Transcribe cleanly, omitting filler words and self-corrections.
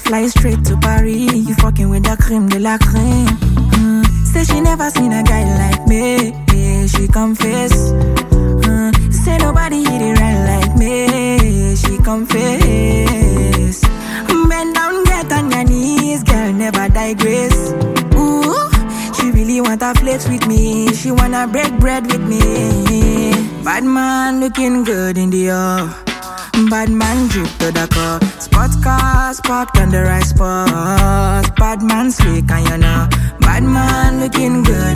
Fly straight to Paris, you fucking with the creme de la creme. Say she never seen a guy like me, she confess. Say nobody hit it right like me, she confess. Bend down, get on your knees, girl, never digress. Ooh, she really wanna flex with me, she wanna break bread with me. Bad man looking good in the off. Bad man drip to the car. Sports cars parked on the right spot. Bad man slick and you know. Bad man looking good.